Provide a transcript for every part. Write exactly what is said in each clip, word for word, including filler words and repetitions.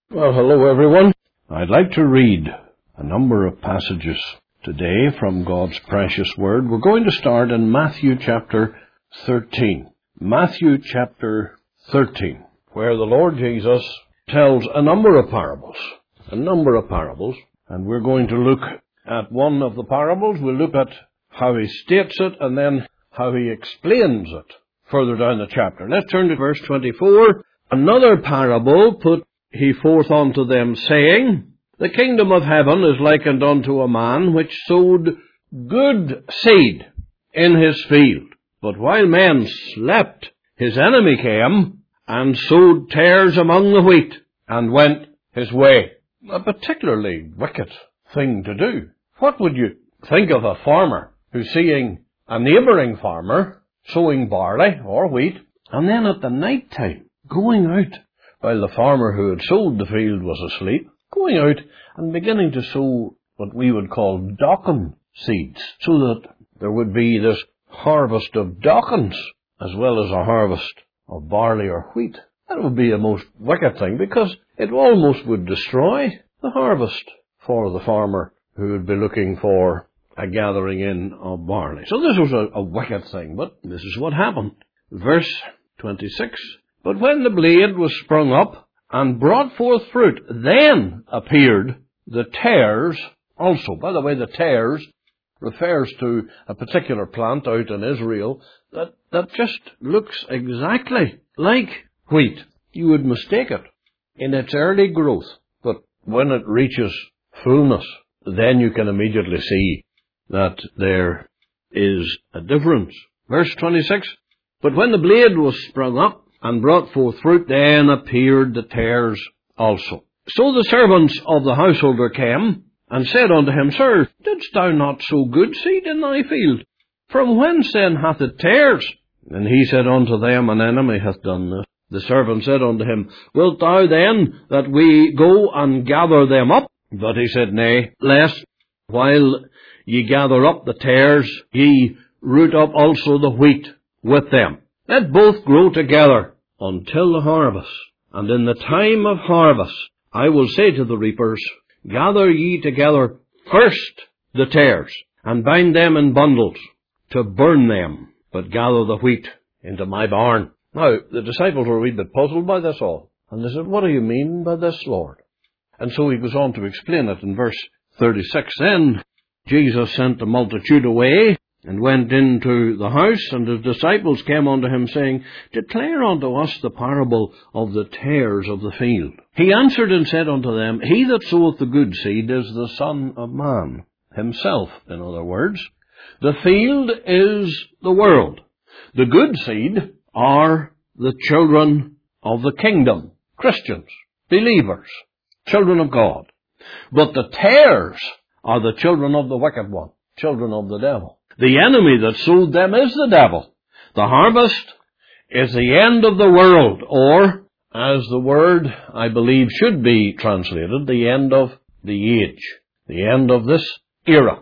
Well, hello everyone. I'd like to read a number of passages today from God's precious Word. We're going to start in Matthew chapter thirteen. Matthew chapter thirteen, where the Lord Jesus tells a number of parables. A number of parables. And we're going to look at one of the parables. We'll look at how he states it and then how he explains it further down the chapter. Let's turn to verse twenty-four. Another parable put he forth unto them, saying, The kingdom of heaven is likened unto a man which sowed good seed in his field. But while men slept, his enemy came and sowed tares among the wheat and went his way. A particularly wicked thing to do. What would you think of a farmer who's seeing a neighbouring farmer sowing barley or wheat, and then at the night time going out, while the farmer who had sowed the field was asleep, going out and beginning to sow what we would call docken seeds, so that there would be this harvest of dockens as well as a harvest of barley or wheat? That would be a most wicked thing, because it almost would destroy the harvest for the farmer who would be looking for a gathering in of barley. So this was a, a wicked thing, but this is what happened. Verse twenty-six. But when the blade was sprung up and brought forth fruit, then appeared the tares also. By the way, the tares refers to a particular plant out in Israel that, that just looks exactly like wheat. You would mistake it in its early growth, but when it reaches fullness, then you can immediately see that there is a difference. Verse twenty-six. But when the blade was sprung up and brought forth fruit, then appeared the tares also. So the servants of the householder came and said unto him, Sir, didst thou not sow good seed in thy field? From whence then hath it tares? And he said unto them, An enemy hath done this. The servant said unto him, Wilt thou then that we go and gather them up? But he said, Nay, lest while ye gather up the tares, ye root up also the wheat with them. Let both grow together until the harvest. And in the time of harvest, I will say to the reapers, Gather ye together first the tares, and bind them in bundles, to burn them, but gather the wheat into my barn. Now, the disciples were a wee bit puzzled by this all. And they said, What do you mean by this, Lord? And so he goes on to explain it in verse thirty-six. Then Jesus sent the multitude away, and went into the house, and his disciples came unto him, saying, Declare unto us the parable of the tares of the field. He answered and said unto them, He that soweth the good seed is the Son of Man, himself, in other words. The field is the world. The good seed are the children of the kingdom, Christians, believers, children of God. But the tares are the children of the wicked one, children of the devil. The enemy that sowed them is the devil. The harvest is the end of the world, or, as the word, I believe, should be translated, the end of the age, the end of this era.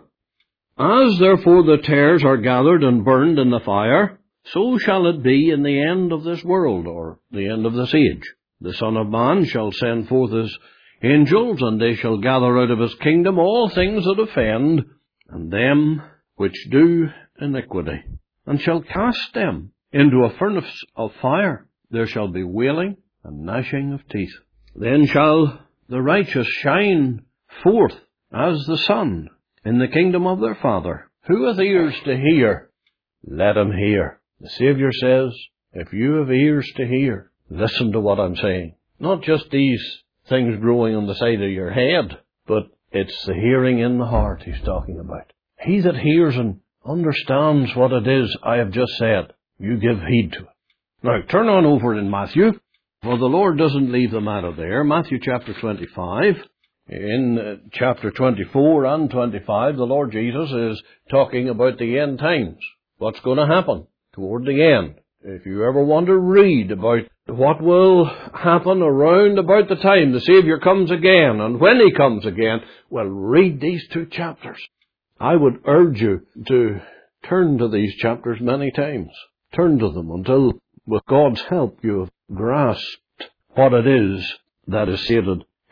As therefore the tares are gathered and burned in the fire, so shall it be in the end of this world, or the end of this age. The Son of Man shall send forth his angels, and they shall gather out of his kingdom all things that offend, and them which do iniquity, and shall cast them into a furnace of fire. There shall be wailing and gnashing of teeth. Then shall the righteous shine forth as the sun in the kingdom of their Father. Who hath ears to hear, let him hear. The Saviour says, if you have ears to hear, listen to what I'm saying. Not just these things growing on the side of your head, but it's the hearing in the heart he's talking about. He that hears and understands what it is I have just said, you give heed to it. Now, turn on over in Matthew, for the Lord doesn't leave the matter there. Matthew chapter twenty-five. In uh, chapter twenty-four and twenty-five, the Lord Jesus is talking about the end times. What's going to happen toward the end. If you ever want to read about what will happen around about the time the Saviour comes again, and when he comes again, well, read these two chapters. I would urge you to turn to these chapters many times. Turn to them until, with God's help, you have grasped what it is that is stated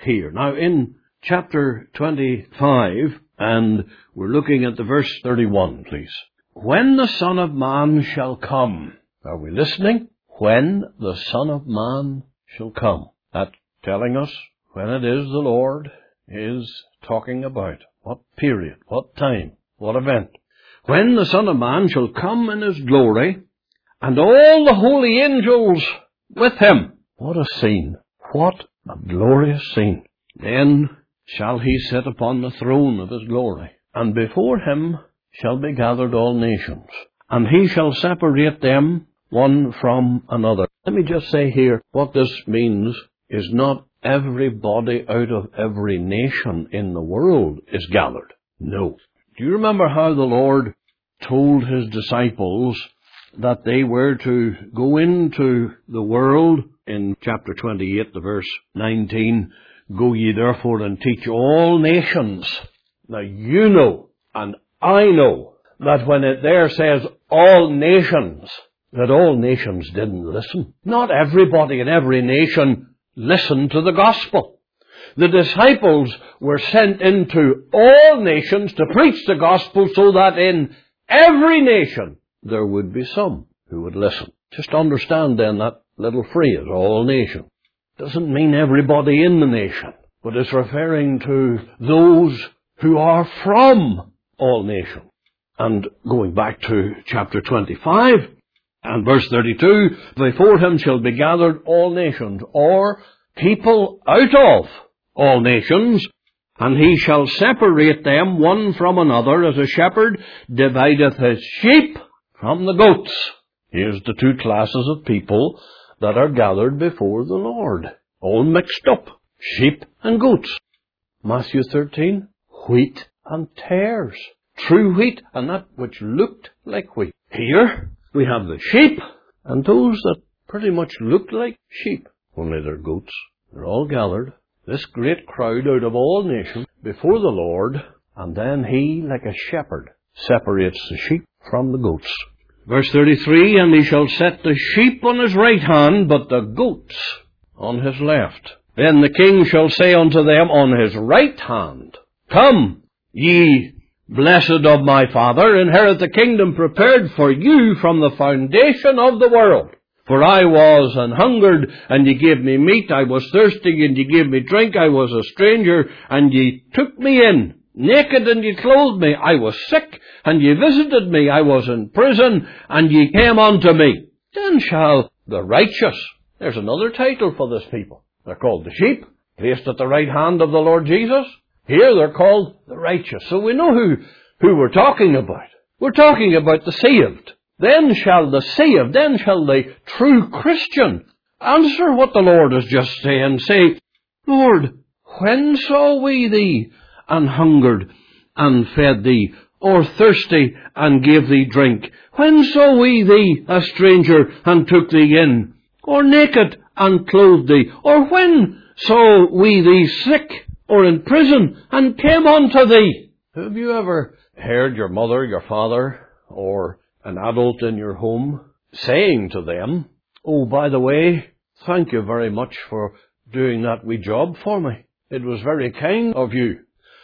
here. Now, in chapter twenty-five, and we're looking at the verse thirty-one, please. When the Son of Man shall come. Are we listening? When the Son of Man shall come. That's telling us when it is the Lord is talking about. What period, what time, what event. When the Son of Man shall come in his glory, and all the holy angels with him. What a scene. What a glorious scene. Then shall he sit upon the throne of his glory, and before him shall be gathered all nations, and he shall separate them one from another. Let me just say here, what this means is not everybody out of every nation in the world is gathered. No. Do you remember how the Lord told his disciples that they were to go into the world in chapter twenty-eight, the verse nineteen, go ye therefore and teach all nations. Now you know, and I know, that when it there says all nations, that all nations didn't listen. Not everybody in every nation listened to the gospel. The disciples were sent into all nations to preach the gospel so that in every nation there would be some who would listen. Just understand then that little phrase, all nations. Doesn't mean everybody in the nation, but it's referring to those who are from all nations. And going back to chapter twenty-five and verse thirty-two, before him shall be gathered all nations, or people out of all nations, and he shall separate them one from another, as a shepherd divideth his sheep from the goats. Here's the two classes of people that are gathered before the Lord, all mixed up, sheep and goats. Matthew thirteen, wheat and tares. True wheat and that which looked like wheat. Here we have the sheep and those that pretty much looked like sheep, only they're goats. They're all gathered, this great crowd out of all nations, before the Lord, and then he, like a shepherd, separates the sheep from the goats. Verse thirty-three, and he shall set the sheep on his right hand, but the goats on his left. Then the king shall say unto them on his right hand, Come, ye blessed of my Father, inherit the kingdom prepared for you from the foundation of the world. For I was an hungered, and ye gave me meat. I was thirsty, and ye gave me drink. I was a stranger, and ye took me in. Naked, and ye clothed me. I was sick, and ye visited me. I was in prison, and ye came unto me. Then shall the righteous... There's another title for this people. They're called the sheep, placed at the right hand of the Lord Jesus. Here they're called the righteous. So we know who, who we're talking about. We're talking about the saved. Then shall the saved, then shall the true Christian answer what the Lord has just said and say, Lord, when saw we thee and hungered and fed thee, or thirsty and gave thee drink? When saw we thee a stranger and took thee in, or naked and clothed thee? Or when saw we thee sick or in prison and came unto thee? Have you ever heard your mother, your father, or an adult in your home saying to them, Oh, by the way, thank you very much for doing that wee job for me. It was very kind of you.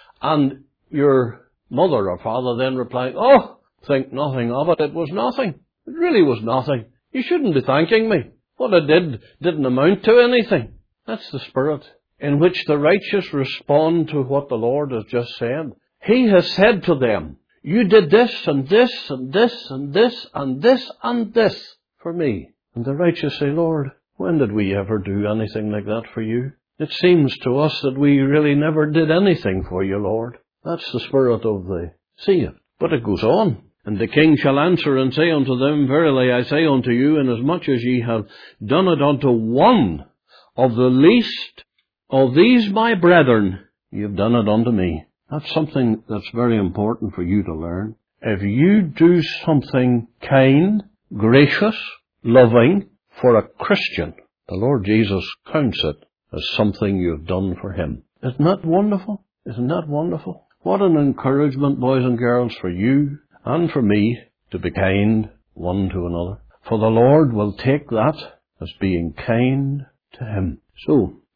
And your mother or father then replying, Oh, think nothing of it. It was nothing. It really was nothing. You shouldn't be thanking me. What I did didn't amount to anything. That's the spirit in which the righteous respond to what the Lord has just said. He has said to them, You did this and this and this and this and this and this for me. And the righteous say, Lord, when did we ever do anything like that for you? It seems to us that we really never did anything for you, Lord. That's the spirit of the saved. But it goes on. And the king shall answer and say unto them, Verily I say unto you, inasmuch as ye have done it unto one of the least of these my brethren, ye have done it unto me. That's something that's very important for you to learn. If you do something kind, gracious, loving for a Christian, the Lord Jesus counts it as something you've done for him. Isn't that wonderful? Isn't that wonderful? What an encouragement, boys and girls, for you and for me to be kind one to another. For the Lord will take that as being kind to him. So,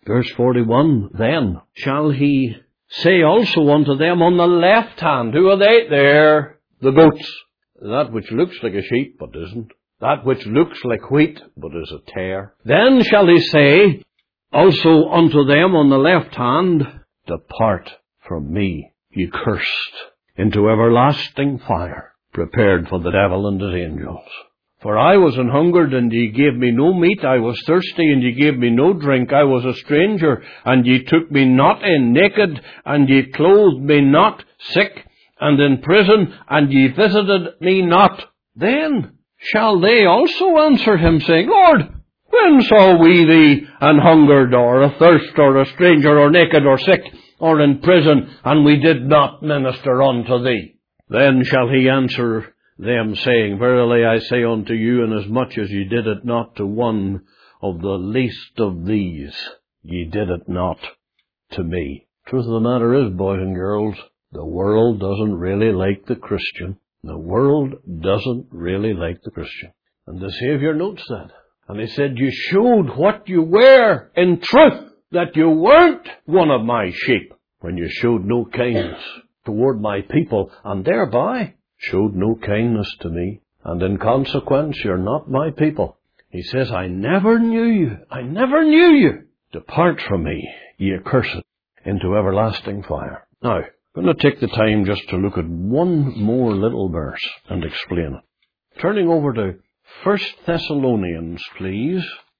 Verse forty-one, then shall he say also unto them on the left hand, who are they? They're the goats. That which looks like a sheep, but isn't. That which looks like wheat, but is a tare. Then shall he say also unto them on the left hand, depart from me, ye cursed, into everlasting fire, prepared for the devil and his angels. For I was an hungered, and ye gave me no meat. I was thirsty, and ye gave me no drink. I was a stranger, and ye took me not in. Naked, and ye clothed me not. Sick, and in prison, and ye visited me not. Then shall they also answer him, saying, Lord, when saw we thee an hungered, or athirst, or a stranger, or naked, or sick, or in prison, and we did not minister unto thee? Then shall he answer them, saying, Verily I say unto you, inasmuch as ye did it not to one of the least of these, ye did it not to me. Truth of the matter is, boys and girls, the world doesn't really like the Christian. The world doesn't really like the Christian. And the Saviour notes that. And he said, you showed what you were in truth, that you weren't one of my sheep, when you showed no kindness toward my people, and thereby showed no kindness to me, and in consequence you're not my people. He says, I never knew you. I never knew you. Depart from me, ye accursed, into everlasting fire. Now, I'm going to take the time just to look at one more little verse and explain it. Turning over to First Thessalonians, please.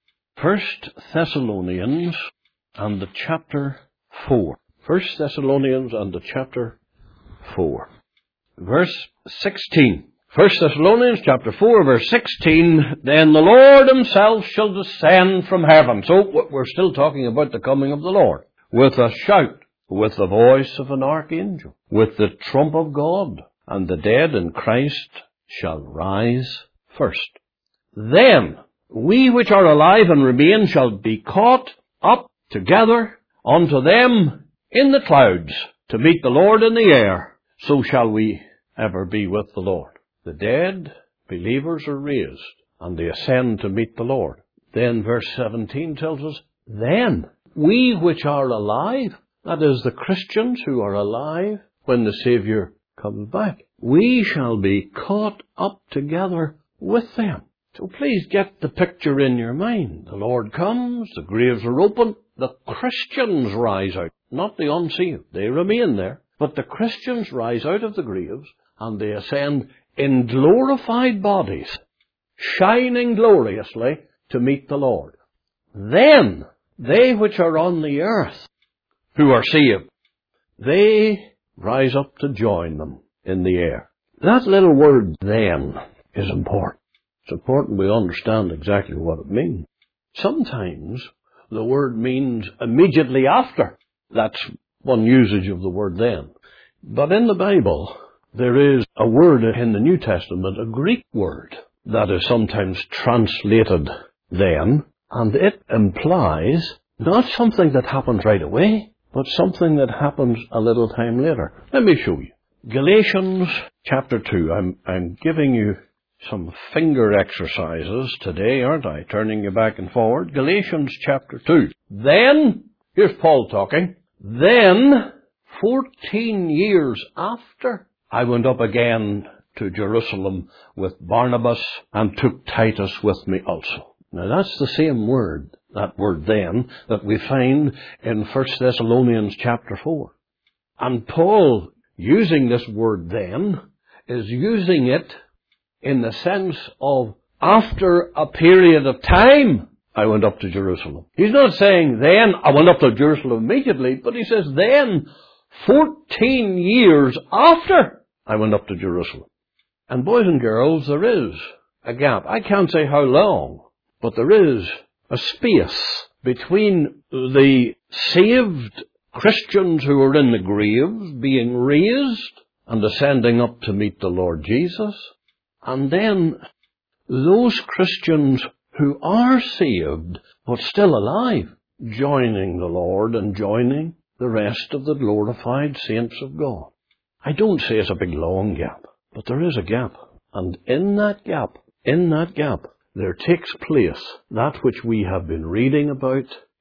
First Thessalonians and the chapter four. First Thessalonians and the chapter four. Verse sixteen. First Thessalonians chapter four, verse sixteen. Then the Lord himself shall descend from heaven. So we're still talking about the coming of the Lord. With a shout, with the voice of an archangel, with the trump of God, and the dead in Christ shall rise first. Then we which are alive and remain shall be caught up together unto them in the clouds, to meet the Lord in the air. So shall we ever be with the Lord. The dead believers are raised, and they ascend to meet the Lord. Then verse seventeen tells us, then we which are alive, that is, the Christians who are alive when the Saviour comes back, we shall be caught up together with them. So please get the picture in your mind. The Lord comes, the graves are open, the Christians rise out, not the unsaved. They remain there. But the Christians rise out of the graves, and they ascend in glorified bodies, shining gloriously to meet the Lord. Then they which are on the earth, who are saved, they rise up to join them in the air. That little word, then, is important. It's important we understand exactly what it means. Sometimes the word means immediately after. That's one usage of the word then. But in the Bible, there is a word in the New Testament, a Greek word, that is sometimes translated then, and it implies not something that happens right away, but something that happens a little time later. Let me show you. Galatians chapter two. I'm, I'm giving you some finger exercises today, aren't I? Turning you back and forward. Galatians chapter two. Then, here's Paul talking. Then, fourteen years after, I went up again to Jerusalem with Barnabas and took Titus with me also. Now that's the same word, that word then, that we find in First Thessalonians chapter four. And Paul, using this word then, is using it in the sense of after a period of time, I went up to Jerusalem. He's not saying then I went up to Jerusalem immediately, but he says then fourteen years after I went up to Jerusalem. And boys and girls, there is a gap. I can't say how long, but there is a space between the saved Christians who are in the graves being raised and ascending up to meet the Lord Jesus, and then those Christians who are saved but still alive, joining the Lord and joining the rest of the glorified saints of God. I don't say it's a big long gap, but there is a gap. And in that gap, in that gap, there takes place that which we have been reading about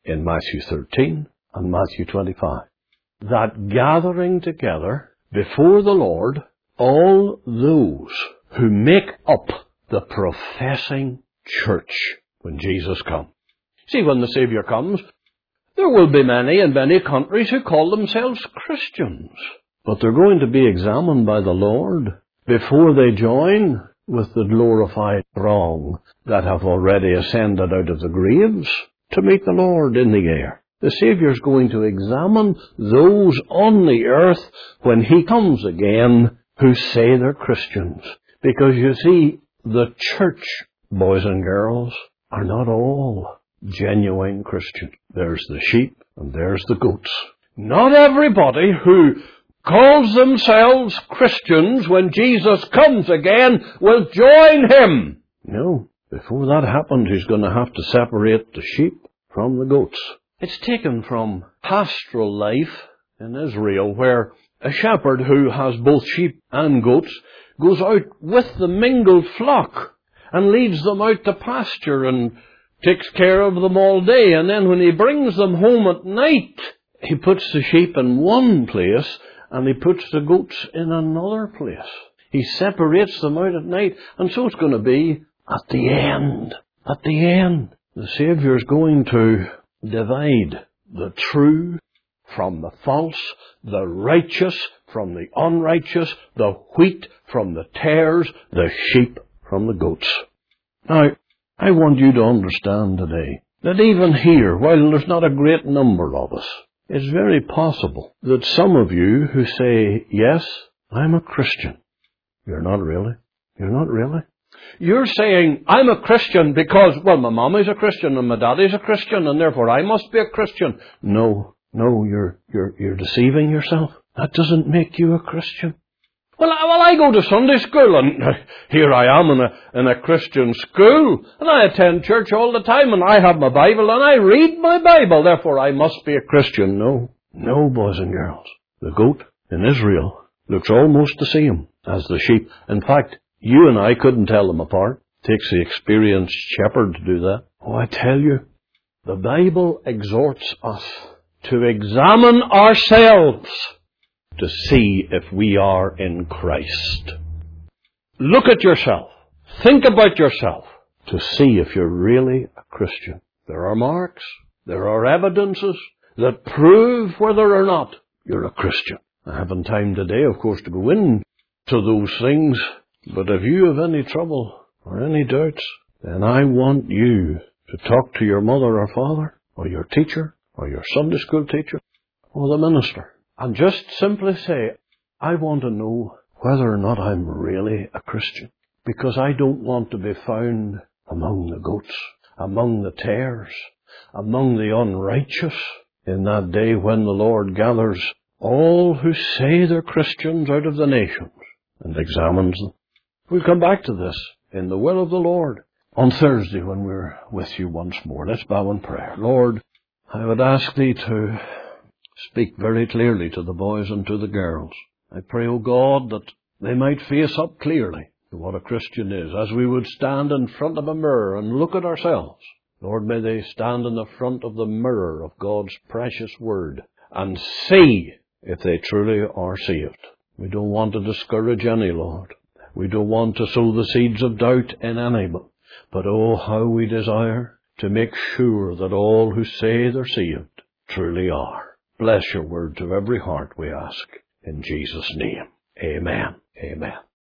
in Matthew thirteen and Matthew twenty-five. That gathering together before the Lord all those who make up the professing church when Jesus comes. See, when the Saviour comes, there will be many in many countries who call themselves Christians. But they're going to be examined by the Lord before they join with the glorified throng that have already ascended out of the graves to meet the Lord in the air. The Saviour's going to examine those on the earth when He comes again who say they're Christians. Because you see, the church, boys and girls, are not all genuine Christians. There's the sheep and there's the goats. Not everybody who calls themselves Christians when Jesus comes again will join Him. No, before that happens, He's going to have to separate the sheep from the goats. It's taken from pastoral life in Israel, where a shepherd who has both sheep and goats goes out with the mingled flock and leads them out to pasture and takes care of them all day. And then when he brings them home at night, he puts the sheep in one place and he puts the goats in another place. He separates them out at night. And so it's going to be at the end. At the end, the Saviour's going to divide the true from the false, the righteous from the unrighteous, the wheat from the tares, the sheep from the goats. Now, I want you to understand today that even here, while there's not a great number of us, it's very possible that some of you who say, yes, I'm a Christian, you're not really. You're not really. You're saying, I'm a Christian because, well, my mommy's a Christian and my daddy's a Christian and therefore I must be a Christian. No, no, you're, you're, you're deceiving yourself. That doesn't make you a Christian. Well, I, well, I go to Sunday school and here I am in a, in a Christian school and I attend church all the time and I have my Bible and I read my Bible, therefore I must be a Christian. No, no, boys and girls. The goat in Israel looks almost the same as the sheep. In fact, you and I couldn't tell them apart. It takes the experienced shepherd to do that. Oh, I tell you, the Bible exhorts us to examine ourselves to see if we are in Christ. Look at yourself. Think about yourself to see if you're really a Christian. There are marks, there are evidences that prove whether or not you're a Christian. I haven't time today, of course, to go into those things, but if you have any trouble or any doubts, then I want you to talk to your mother or father, or your teacher, or your Sunday school teacher, or the minister, and just simply say, I want to know whether or not I'm really a Christian, because I don't want to be found among the goats, among the tares, among the unrighteous, in that day when the Lord gathers all who say they're Christians out of the nations and examines them. We'll come back to this in the will of the Lord on Thursday when we're with you once more. Let's bow in prayer. Lord, I would ask Thee to speak very clearly to the boys and to the girls. I pray, O God, that they might face up clearly to what a Christian is, as we would stand in front of a mirror and look at ourselves. Lord, may they stand in the front of the mirror of God's precious Word and see if they truly are saved. We don't want to discourage any, Lord. We don't want to sow the seeds of doubt in any, but, but oh, how we desire to make sure that all who say they're saved truly are. Bless Your Word to every heart, we ask. In Jesus' name, amen. Amen.